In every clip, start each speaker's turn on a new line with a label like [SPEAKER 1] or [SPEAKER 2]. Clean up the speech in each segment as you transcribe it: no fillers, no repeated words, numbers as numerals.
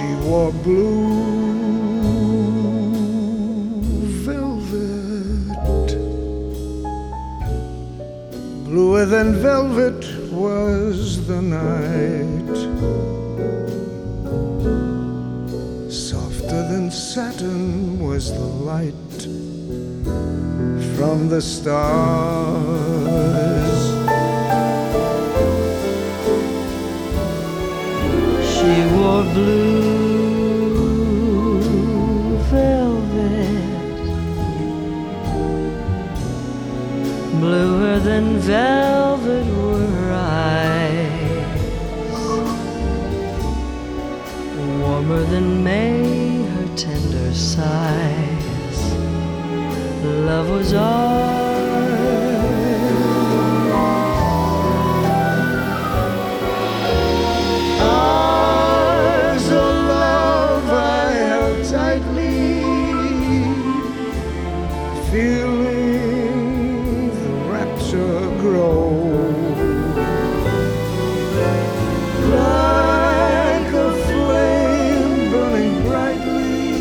[SPEAKER 1] wore blue velvet. Bluer than velvet was the night, softer than satin was the light from the stars.
[SPEAKER 2] She wore blue velvet, bluer than velvet were her eyes, warmer than May her tender sighs. Love was ours.
[SPEAKER 1] Feeling the rapture grow, like a flame burning brightly.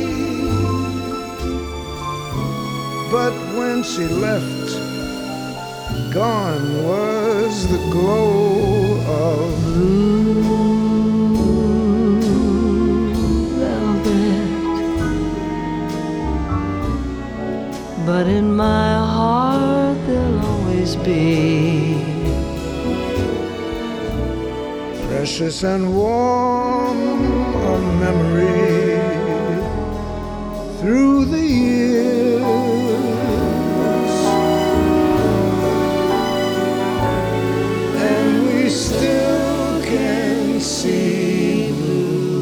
[SPEAKER 1] But when she left, gone was the glow of
[SPEAKER 2] blue velvet. But in my heart there'll always be
[SPEAKER 1] precious and warm a memory through the years, and we still can see blue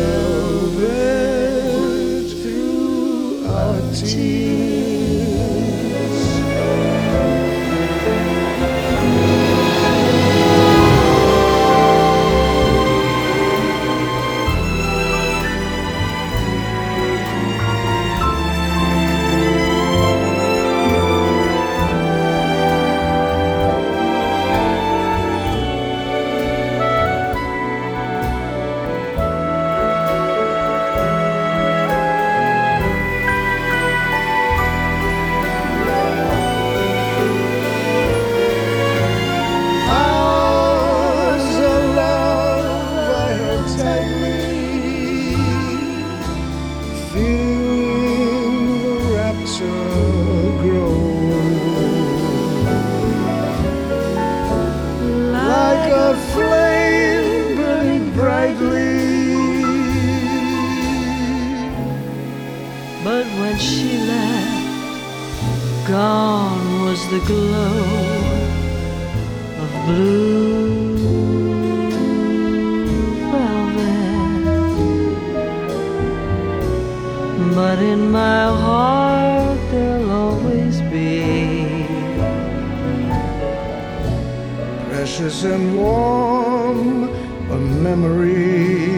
[SPEAKER 1] velvet through our tears. Flame burning brightly.
[SPEAKER 2] But when she left, gone was the glow of blue velvet. But in my heart there'll always be
[SPEAKER 1] precious and warm a memory